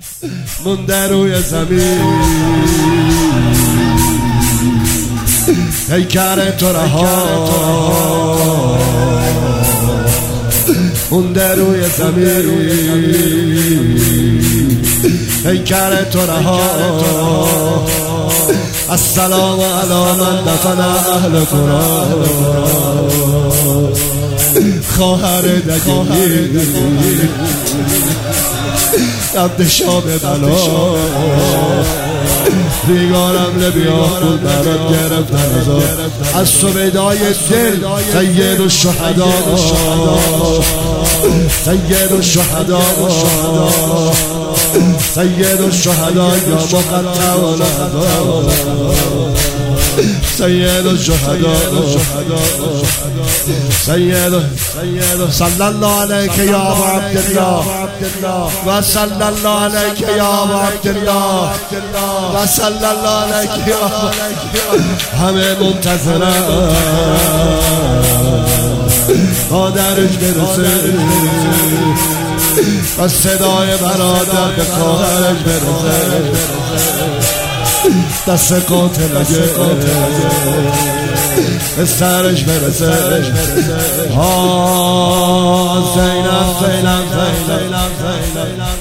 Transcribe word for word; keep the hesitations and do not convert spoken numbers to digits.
مونده روی زمین، پیکر تو رها مونده روی زمین، پیکر تو رها. السلام علی من دفن اهل قرآن، خواهر دگلی رد شام بلا، بیگارم لبیا خود برات گرفتن از سویدای دل. سید الشهدا سید الشهدا سید الشهدا یا مقطع الأعضاء، سید الشهدا سید صلی الله علیک یا ابا عبدالله و صلی الله علیک یا ابا عبدالله و صلی الله علیک یا همه منتظرن تا درش برسه و صدای برادر به خواهرش برسه، دست قاتل اگه به سرش برسه. ها زینب زینب زینب زینب